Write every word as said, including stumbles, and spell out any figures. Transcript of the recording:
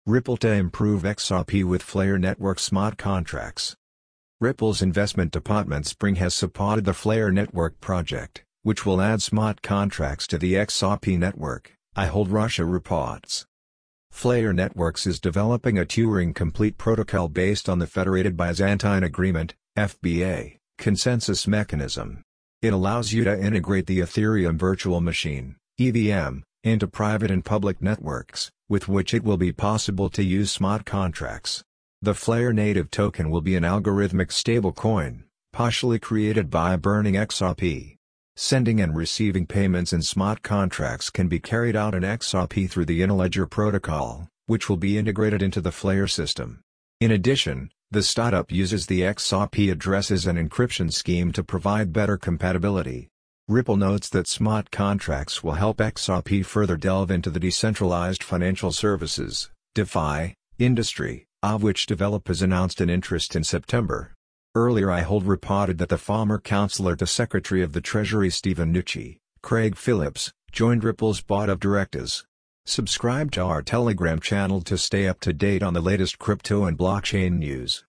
Ripple to improve X R P with Flare Network smart contracts. Ripple's investment department Spring has supported the Flare Network project, which will add smart contracts to the X R P network, I Hold Russia reports. Flare Networks is developing a Turing-complete protocol based on the Federated Byzantine Agreement, F B A, consensus mechanism. It allows you to integrate the Ethereum Virtual Machine, E V M, into private and public networks, with which it will be possible to use smart contracts. The Flare native token will be an algorithmic stablecoin, partially created by burning X R P. Sending and receiving payments in smart contracts can be carried out in X R P through the Interledger protocol, which will be integrated into the Flare system. In addition, the startup uses the X R P address as an encryption scheme to provide better compatibility. Ripple notes that smart contracts will help X R P further delve into the decentralized financial services, DeFi, industry, of which developers announced an interest in September. Earlier I Hold reported that the former counselor to Secretary of the Treasury Steven Mnuchin, Craig Phillips, joined Ripple's board of directors. Subscribe to our Telegram channel to stay up to date on the latest crypto and blockchain news.